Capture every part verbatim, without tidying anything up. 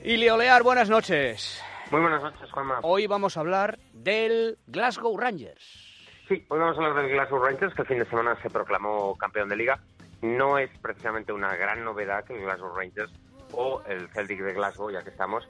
Ilio Lear, buenas noches. Muy buenas noches, Juanma. Hoy vamos a hablar del Glasgow Rangers. Sí, hoy vamos a hablar del Glasgow Rangers, que el fin de semana se proclamó campeón de liga. No es precisamente una gran novedad que el Glasgow Rangers o el Celtic de Glasgow, ya que estamos,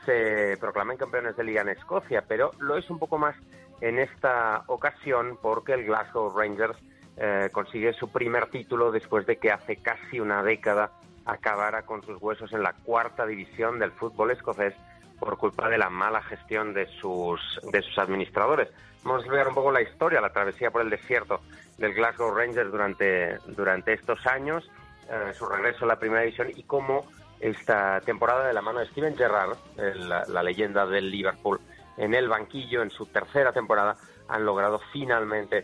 se proclamen campeones de liga en Escocia, pero lo es un poco más en esta ocasión porque el Glasgow Rangers eh, consigue su primer título después de que hace casi una década acabara con sus huesos en la cuarta división del fútbol escocés por culpa de la mala gestión de sus de sus administradores. Vamos a explicar un poco la historia, la travesía por el desierto del Glasgow Rangers durante, durante estos años, eh, su regreso a la primera división y cómo esta temporada, de la mano de Steven Gerrard, el, la, la leyenda del Liverpool, en el banquillo, en su tercera temporada, han logrado finalmente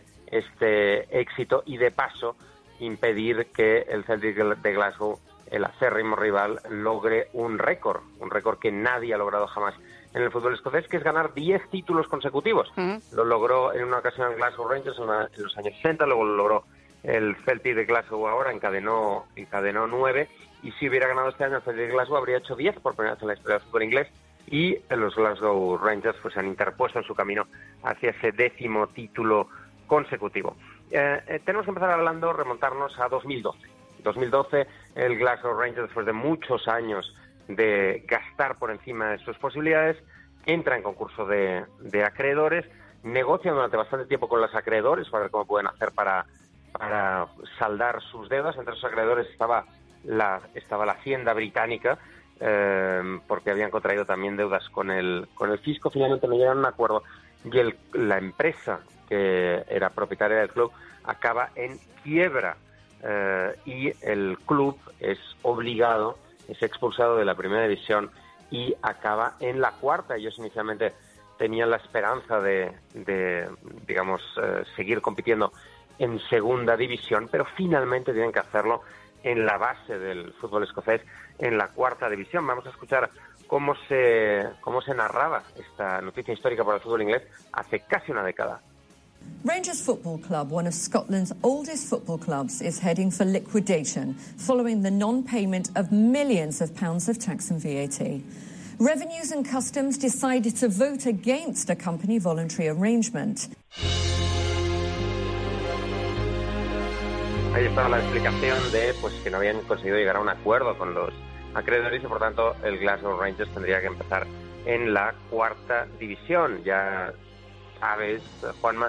este éxito y, de paso, impedir que el Celtic de Glasgow, el acérrimo rival, logre un récord, un récord que nadie ha logrado jamás en el fútbol escocés, que es ganar diez títulos consecutivos. Uh-huh. Lo logró en una ocasión el Glasgow Rangers en, una, en los años sesenta, luego lo logró el Celtic de Glasgow ahora, encadenó, encadenó nueve, y si hubiera ganado este año el Celtic de Glasgow habría hecho diez por primera vez en la historia del fútbol inglés, y los Glasgow Rangers pues, se han interpuesto en su camino hacia ese décimo título consecutivo. Eh, eh, tenemos que empezar hablando, remontarnos a dos mil doce. dos mil doce, el Glasgow Rangers, después de muchos años de gastar por encima de sus posibilidades, entra en concurso de, de acreedores, negocia durante bastante tiempo con los acreedores para ver cómo pueden hacer para, para saldar sus deudas. Entre esos acreedores estaba la, estaba la Hacienda británica, eh, porque habían contraído también deudas con el, con el fisco. Finalmente no llegaron a un acuerdo y el, la empresa que era propietaria del club acaba en quiebra. Uh, y el club es obligado, es expulsado de la primera división y acaba en la cuarta. Ellos inicialmente tenían la esperanza de, de digamos, uh, seguir compitiendo en segunda división, pero finalmente tienen que hacerlo en la base del fútbol escocés, en la cuarta división. Vamos a escuchar cómo se, cómo se narraba esta noticia histórica para el fútbol inglés hace casi una década. Rangers Football Club, one of Scotland's oldest football clubs, is heading for liquidation following the non-payment of millions of pounds of tax and V A T. Revenues and Customs decided to vote against a company voluntary arrangement. Ahí estaba la explicación de pues que no habían conseguido llegar a un acuerdo con los acreedores y por tanto el Glasgow Rangers tendría que empezar en la cuarta división. Ya sabes, Juanma,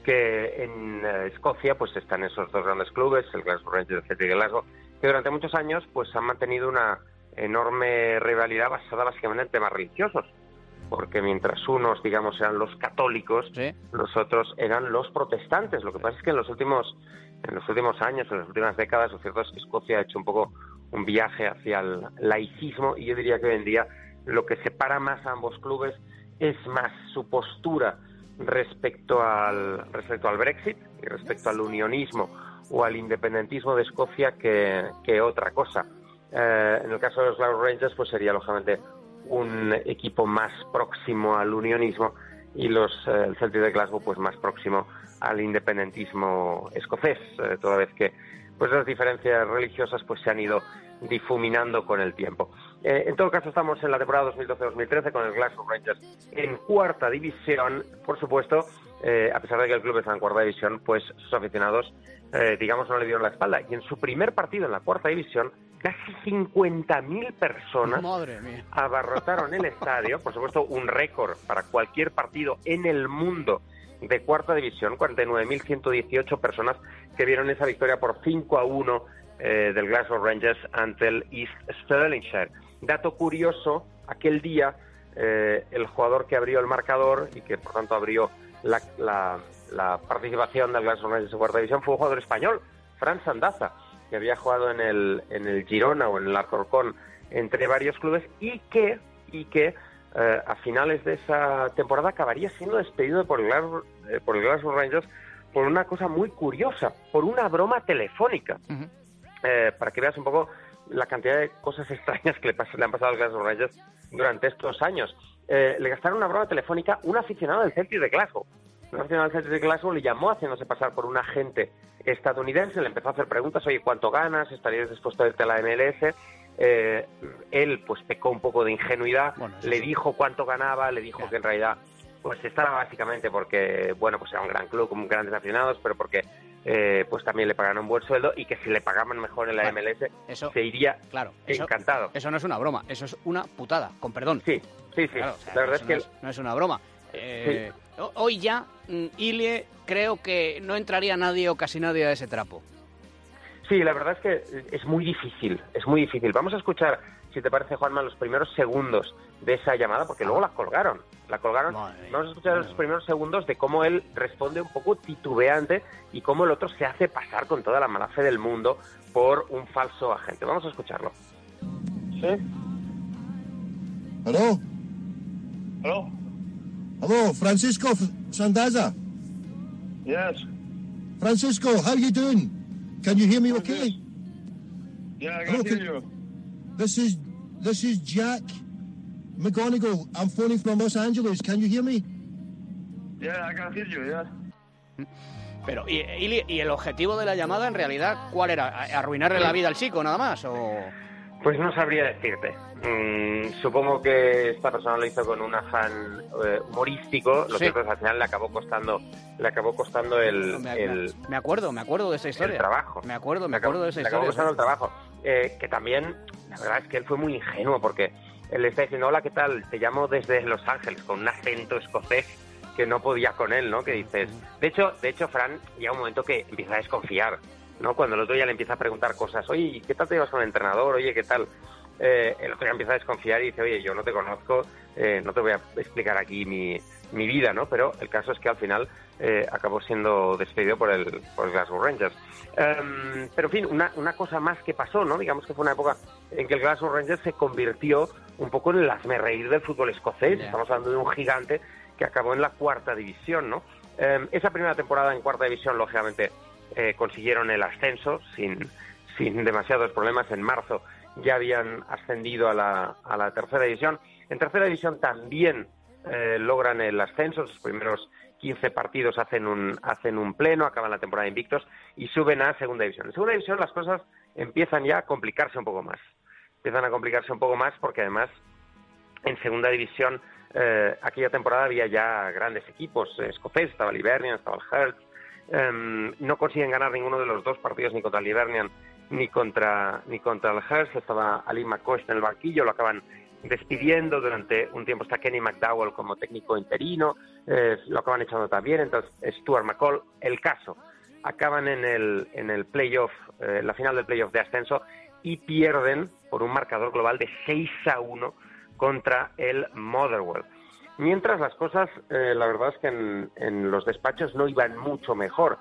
que en uh, Escocia pues están esos dos grandes clubes, el Glasgow Rangers y el Celtic de Glasgow, que durante muchos años pues han mantenido una enorme rivalidad basada básicamente en temas religiosos, porque mientras unos, digamos, eran los católicos, ¿sí?, los otros eran los protestantes. Lo que pasa es que en los últimos en los últimos años, en las últimas décadas, lo cierto es que Escocia ha hecho un poco un viaje hacia el laicismo, y yo diría que hoy en día lo que separa más a ambos clubes es más su postura respecto al respecto al Brexit y respecto al unionismo o al independentismo de Escocia que, que otra cosa. Eh, en el caso de los Glasgow Rangers pues sería lógicamente un equipo más próximo al unionismo y los eh, el Celtic de Glasgow pues más próximo al independentismo escocés, eh, toda vez que pues las diferencias religiosas pues se han ido difuminando con el tiempo. Eh, en todo caso, estamos en la temporada dos mil doce dos mil trece con el Glasgow Rangers en cuarta división. Por supuesto, eh, a pesar de que el club está en cuarta división, pues sus aficionados, eh, digamos, no le dieron la espalda. Y en su primer partido en la cuarta división, casi cincuenta mil personas abarrotaron el estadio. Por supuesto, un récord para cualquier partido en el mundo de cuarta división, cuarenta y nueve mil ciento dieciocho personas que vieron esa victoria por cinco a uno eh, del Glasgow Rangers ante el East Stirlingshire. Dato curioso, aquel día eh, el jugador que abrió el marcador y que por tanto abrió la, la, la participación del Glasgow Rangers en cuarta división fue un jugador español, Fran Sandaza, que había jugado en el, en el Girona o en el Alcorcón, entre varios clubes, y que, y que eh, a finales de esa temporada acabaría siendo despedido por el, Glasgow, eh, por el Glasgow Rangers por una cosa muy curiosa, por una broma telefónica. Uh-huh. Eh, para que veas un poco la cantidad de cosas extrañas que le, pas- le han pasado al Glasgow Rangers durante estos años. Eh, le gastaron una broma telefónica un aficionado del Celtic de Glasgow. Un aficionado del Celtic de Glasgow le llamó haciéndose pasar por un agente estadounidense, le empezó a hacer preguntas: oye, ¿cuánto ganas? ¿Estarías dispuesto a irte a la M L S? eh, él pues pecó un poco de ingenuidad, bueno, le sí. dijo cuánto ganaba, le dijo claro. que en realidad pues estaba básicamente porque, bueno, pues era un gran club con grandes aficionados, pero porque eh, pues también le pagaron un buen sueldo y que si le pagaban mejor en la Claro, M L S eso, se iría claro, eso, encantado. Eso no es una broma, eso es una putada, con perdón. Sí, sí, sí. Claro, o sea, la verdad es eso que... no es, no es una broma. Eh, sí. Hoy ya, mm, Ilie, creo que no entraría nadie o casi nadie a ese trapo. Sí, la verdad es que es muy difícil, es muy difícil. Vamos a escuchar, si te parece, Juanma, los primeros segundos de esa llamada, porque ah. luego la colgaron. La colgaron. Vamos a escuchar los primeros segundos de cómo él responde un poco titubeante y cómo el otro se hace pasar con toda la mala fe del mundo por un falso agente. Vamos a escucharlo. ¿Sí? ¿Aló? ¿Aló? Hello, Francisco Sandaza. Yes. Francisco, how you doing? Can you hear me okay? Yeah, I can Hello, hear can- you. This is this is Jack McGonigal. I'm phoning from Los Angeles. Can you hear me? Yeah, I can hear you, yeah. Pero, ¿y, y, y el objetivo de la llamada, en realidad, cuál era? ¿Arruinarle la vida al chico, nada más? ¿O...? Pues no sabría decirte. Mm, supongo que esta persona lo hizo con un afán eh, humorístico. Lo Sí. cierto es que al final le acabó costando, le acabó costando el, me, el, me acuerdo, me acuerdo de esa historia. el trabajo. Me acuerdo, me Le acabó- acuerdo de esa le acabó historia. costando el trabajo. Eh, que también, la verdad es que él fue muy ingenuo porque él le está diciendo, hola, ¿qué tal? Te llamo desde Los Ángeles, con un acento escocés que no podía con él, ¿no? Que dices... De hecho, de hecho, Fran, llega un momento que empieza a desconfiar, ¿no? Cuando el otro ya le empieza a preguntar cosas, oye, ¿qué tal te llevas con el entrenador? Oye, ¿qué tal? Eh, el otro ya empieza a desconfiar y dice, oye, yo no te conozco, eh, no te voy a explicar aquí mi, mi vida, ¿no? Pero el caso es que al final eh, acabó siendo despedido por el, por el Glasgow Rangers. Um, pero en fin, una, una cosa más que pasó, ¿no? Digamos que fue una época en que el Glasgow Rangers se convirtió un poco en el hazmerreír del fútbol escocés. Yeah. Estamos hablando de un gigante que acabó en la cuarta división, ¿no? Um, esa primera temporada en cuarta división, lógicamente, eh, consiguieron el ascenso sin, sin demasiados problemas. En marzo ya habían ascendido a la, a la tercera división. En tercera división también eh, logran el ascenso. Sus primeros quince partidos hacen un, hacen un pleno, acaban la temporada invictos y suben a segunda división. En segunda división las cosas empiezan ya a complicarse un poco más. Empiezan a complicarse un poco más porque además en segunda división eh, aquella temporada había ya grandes equipos eh, escoceses, estaba el Hibernian, estaba el Hearts. Eh, no consiguen ganar ninguno de los dos partidos ni contra el Hibernian ni contra ni contra el Hearts. Estaba Ali McCoy en el banquillo, lo acaban despidiendo. Durante un tiempo está Kenny McDowell como técnico interino, eh, lo acaban echando también. Entonces Stuart McCall, el caso, acaban en el en el playoff, eh, la final del playoff de ascenso y pierden por un marcador global de seis a uno contra el Motherwell. Mientras las cosas, eh, la verdad es que en, en los despachos no iban mucho mejor.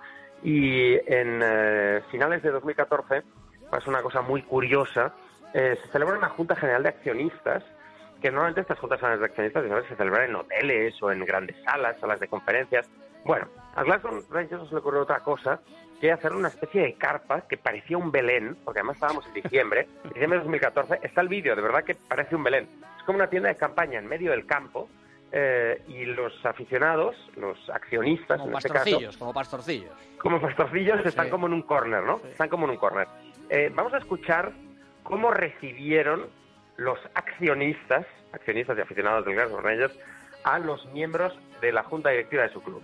Y en eh, finales de dos mil catorce pasa una cosa muy curiosa. Eh, se celebra una Junta General de Accionistas, que normalmente estas Juntas Generales de Accionistas ¿sabes? se celebran en hoteles o en grandes salas, salas de conferencias. Bueno, a Glasgow Rangers le ocurrió otra cosa, que hacer una especie de carpa que parecía un Belén, porque además estábamos en diciembre, diciembre de dos mil catorce, está el vídeo, de verdad que parece un Belén. Es como una tienda de campaña en medio del campo, eh, y los aficionados, los accionistas, Como en este pastorcillos, caso, como pastorcillos. como pastorcillos, están Sí. como en un córner, ¿no? Sí. Están como en un córner. Eh, vamos a escuchar cómo recibieron los accionistas, accionistas y aficionados del Glasgow Rangers, a los miembros de la junta directiva de su club.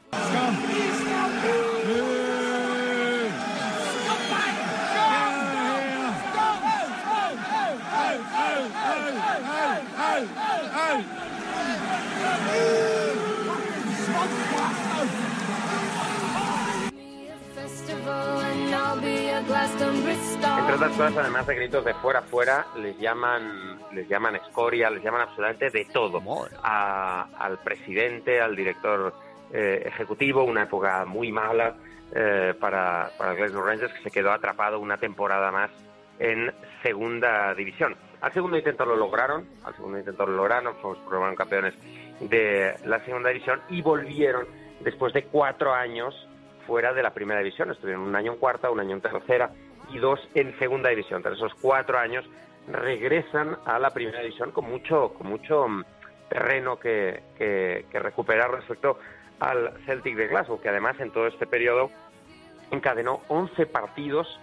Entre otras cosas, además de gritos de fuera, fuera, les llaman, les llaman escoria, les llaman absolutamente de todo. A, al presidente, al director eh, ejecutivo, una época muy mala eh, para, para el Glasgow Rangers, que se quedó atrapado una temporada más en segunda división. Al segundo intento lo lograron, al segundo intento lo lograron, fueron campeones de la segunda división y volvieron después de cuatro años fuera de la primera división. Estuvieron un año en cuarta, un año en tercera y dos en segunda división. Tras esos cuatro años regresan a la primera división con mucho, con mucho terreno que, que, que recuperar respecto al Celtic de Glasgow, que además en todo este periodo encadenó once partidos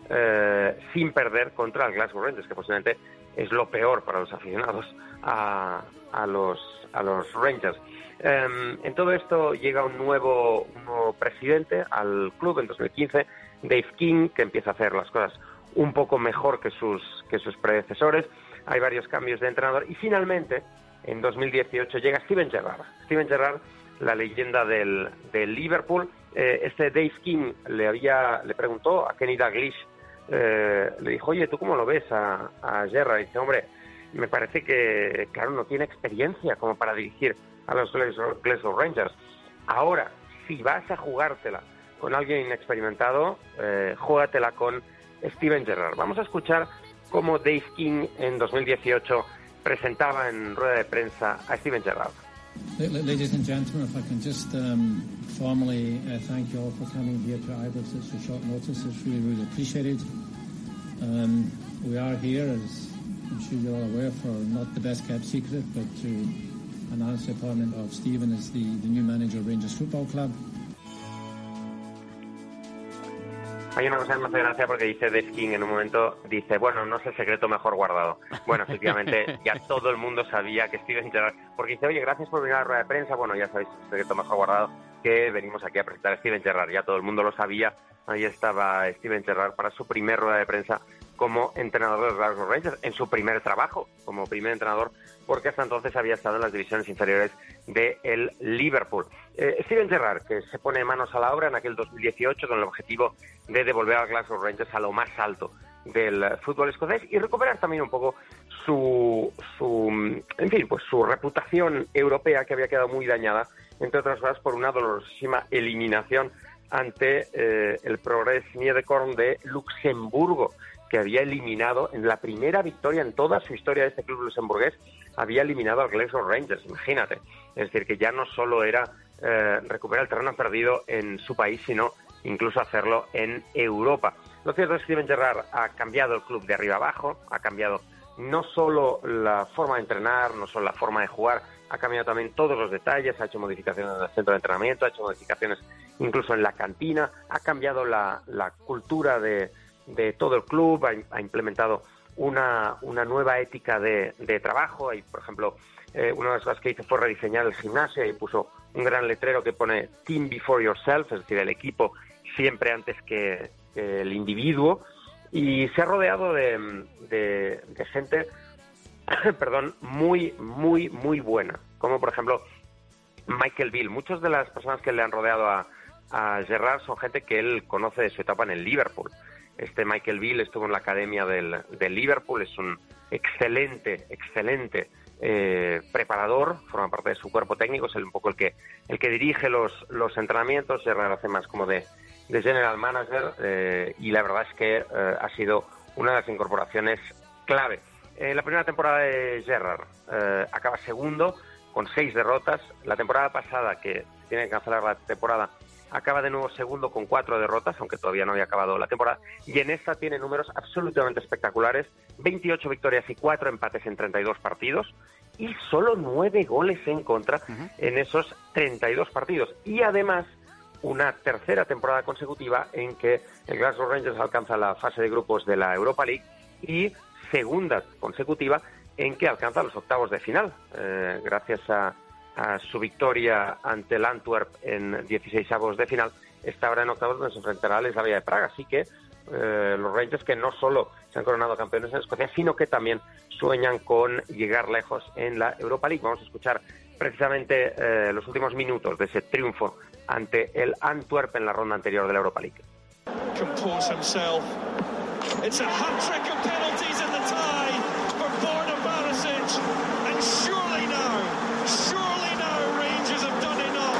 eh, sin perder contra el Glasgow Rangers, que posiblemente es lo peor para los aficionados a, a, los, a los Rangers. Eh, en todo esto llega un nuevo, un nuevo presidente al club en dos mil quince, Dave King, que empieza a hacer las cosas un poco mejor que sus, que sus predecesores. Hay varios cambios de entrenador y finalmente en dos mil dieciocho llega Steven Gerrard. Steven Gerrard, la leyenda del, del Liverpool. Eh, este Dave King le había le preguntó a Kenny Dalglish, eh, le dijo, oye, ¿tú cómo lo ves a, a Gerrard? Y dice, hombre, me parece que, claro, no tiene experiencia como para dirigir a los Glasgow, Glasgow Rangers. Ahora, si vas a jugártela con alguien inexperimentado, eh, júgatela con Steven Gerrard. Vamos a escuchar cómo Dave King en dos mil dieciocho presentaba en rueda de prensa a Steven Gerrard. Ladies and gentlemen, if I can just um, formally uh, thank you all for coming here to Ibrox at such short notice. It's really, really appreciated. Um, we are here, as I'm sure you're all aware, for not the best kept secret, but to announce the appointment of Steven as the, the new manager of Rangers Football Club. Hay una cosa que me hace gracia porque dice Dave King en un momento, dice, bueno, no es el secreto mejor guardado. Bueno, efectivamente, ya todo el mundo sabía que Steven Gerrard, porque dice, oye, gracias por venir a la rueda de prensa, bueno, ya sabéis, el secreto mejor guardado, que venimos aquí a presentar a Steven Gerrard, ya todo el mundo lo sabía, ahí estaba Steven Gerrard para su primer rueda de prensa como entrenador de los Glasgow Rangers, en su primer trabajo como primer entrenador, porque hasta entonces había estado en las divisiones inferiores del Liverpool. Eh, Steven Gerrard, que se pone manos a la obra en aquel dos mil dieciocho con el objetivo de devolver al Glasgow Rangers a lo más alto del fútbol escocés y recuperar también un poco su, su, en fin, pues su reputación europea, que había quedado muy dañada, entre otras cosas, por una dolorosísima eliminación ante eh, el Progrès Niederkorn de Luxemburgo, que había eliminado, en la primera victoria en toda su historia de este club luxemburgués, había eliminado al Glasgow Rangers, imagínate. Es decir, que ya no solo era eh, recuperar el terreno perdido en su país, sino incluso hacerlo en Europa. Lo cierto es que Steven Gerrard ha cambiado el club de arriba abajo, ha cambiado no solo la forma de entrenar, no solo la forma de jugar, ha cambiado también todos los detalles, ha hecho modificaciones en el centro de entrenamiento, ha hecho modificaciones incluso en la cantina, ha cambiado la, la cultura de, de todo el club, ha, ha implementado una, una nueva ética de, de trabajo. Y, por ejemplo, eh, una de las cosas que hizo fue rediseñar el gimnasio y puso un gran letrero que pone Team Before Yourself, es decir, el equipo siempre antes que, que el individuo, y se ha rodeado de, de, de gente perdón, muy, muy, muy buena, como por ejemplo Michael Beale. Muchas de las personas que le han rodeado a, a Gerrard son gente que él conoce de su etapa en el Liverpool. Este Michael Beale estuvo en la academia del, del Liverpool, es un excelente, excelente eh, preparador, forma parte de su cuerpo técnico, es el, un poco el que el que dirige los, los entrenamientos. Gerrard hace más como de, de general manager eh, y la verdad es que eh, ha sido una de las incorporaciones clave. Eh, la primera temporada de Gerrard eh, acaba segundo con seis derrotas. La temporada pasada, que tiene que cancelar la temporada, acaba de nuevo segundo con cuatro derrotas, aunque todavía no había acabado la temporada. Y en esta tiene números absolutamente espectaculares: veintiocho victorias y cuatro empates en treinta y dos partidos y solo nueve goles en contra uh-huh. en esos treinta y dos partidos. Y además, una tercera temporada consecutiva en que el Glasgow Rangers alcanza la fase de grupos de la Europa League y segunda consecutiva en que alcanza los octavos de final, eh, gracias a, a su victoria ante el Antwerp en dieciseisavos de final. Está ahora en octavos donde se enfrentará al Slavia de Praga, así que eh, los Rangers, que no solo se han coronado campeones en Escocia, sino que también sueñan con llegar lejos en la Europa League. Vamos a escuchar precisamente eh, los últimos minutos de ese triunfo ante el Antwerp en la ronda anterior de la Europa League. Compose himself. It's a hat-trick of penalties in the tie for Borna Barisic, and surely now, surely now Rangers have done enough.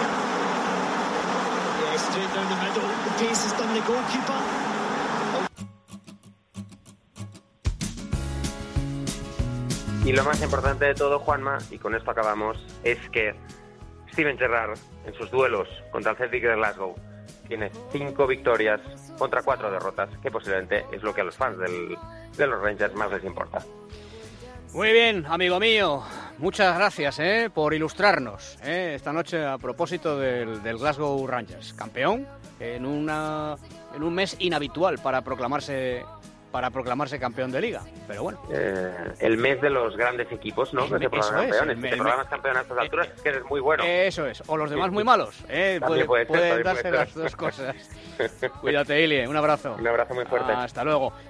Yeah, straight down the middle. The pace has done the goalkeeper. Y lo más importante de todo, Juanma, y con esto acabamos, es que Steven Gerrard, en sus duelos contra el Celtic de Glasgow, tiene cinco victorias contra cuatro derrotas, que posiblemente es lo que a los fans del, de los Rangers más les importa. Muy bien, amigo mío. Muchas gracias eh, por ilustrarnos eh, esta noche a propósito del, del Glasgow Rangers. Campeón en una en un mes inhabitual para proclamarse para proclamarse campeón de Liga, pero bueno. Eh, el mes de los grandes equipos, ¿no? Que se proclaman campeones. Si te proclamas campeón a estas alturas, es que eres muy bueno. Eso es, o los demás muy malos. ¿eh? Puede, puede ser, pueden puede darse ser. las dos cosas. Cuídate, Ilie, un abrazo. Un abrazo muy fuerte. Hasta luego.